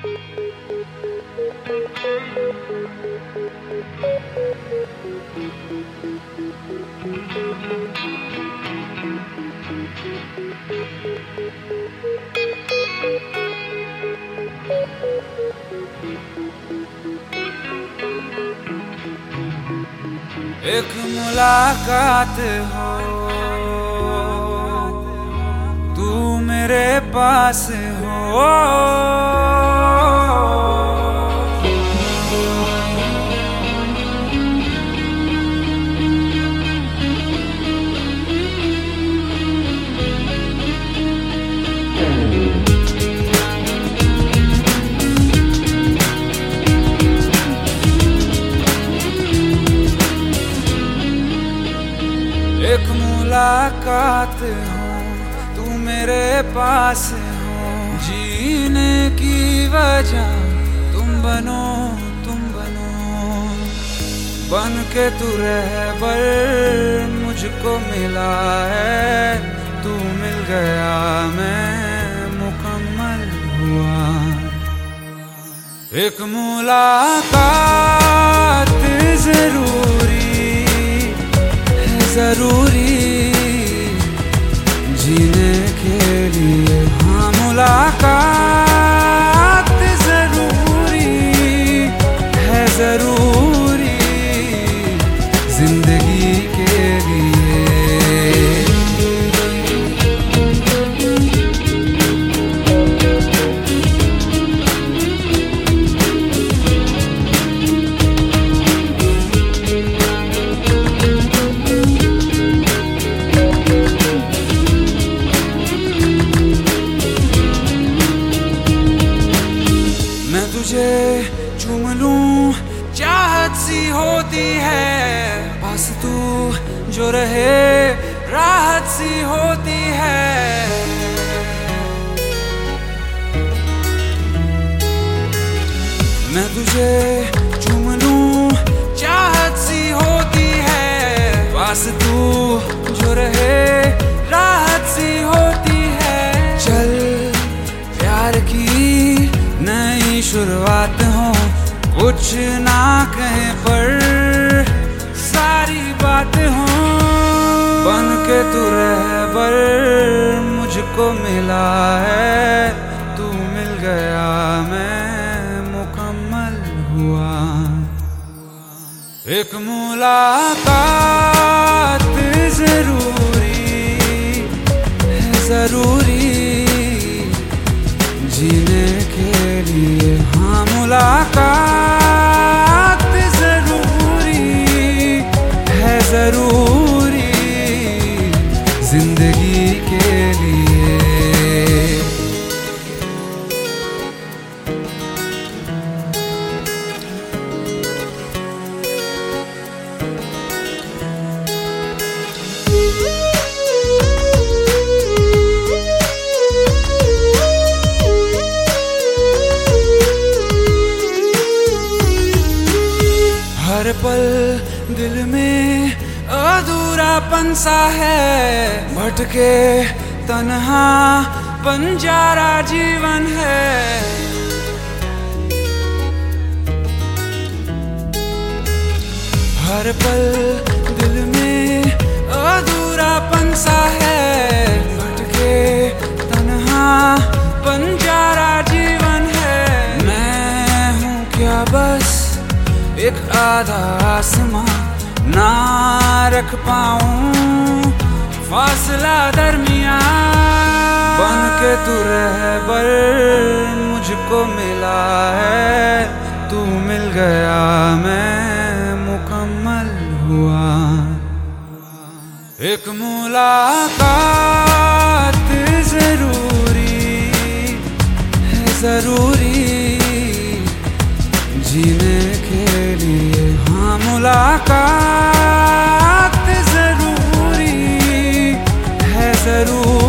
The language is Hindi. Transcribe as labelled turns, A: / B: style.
A: एक मुलाकात हो, तू मेरे पास हो। एक मुलाकात हो, तू मेरे पास हो। जीने की वजह तुम बनो, तुम बनो। बन के तू रहबर मुझको मिला है। तू मिल गया मैं मुकम्मल हुआ। एक मुलाकात जरूरी, जरूरी जीने के लिए। हाँ, मुलाकात जरूरी है, जरूरी जिंदगी के लिए। तुझे चूम लूं चाहत सी होती है। पास तू जो रहे राहत सी होती है। मैं तुझे चूम लूं चाहत सी होती है। पास तू जो रहे राहत सी होती है। चल प्यार की नई शुरुआत हो, कुछ ना कहे पर सारी बात हो। बन के तू रहबर मुझको मिला है। तू मिल गया मैं मुकम्मल हुआ। एक मुलाकात जरूरी है, जरूरी जीने के लिए। हाँ, मुलाकात जरूरी है, जरूरी जिंदगी के लिए। हर पल दिल में अधूरापन सा है। भटके तन्हा बंजारा जीवन है। हर पल दिल में अधूरापन सा है। भटके तन्हा बंजारा जीवन है। मैं हूँ क्या बस एक आधा आसमां, ना रख पाऊं फासला दरमियां। बन के तू रहबर मुझको मिला है। तू मिल गया मैं मुकम्मल हुआ। एक मुलाकात जरूरी है, जरूरी जीने के लिए। हाँ, मुलाकात जरूरी है, जरूरी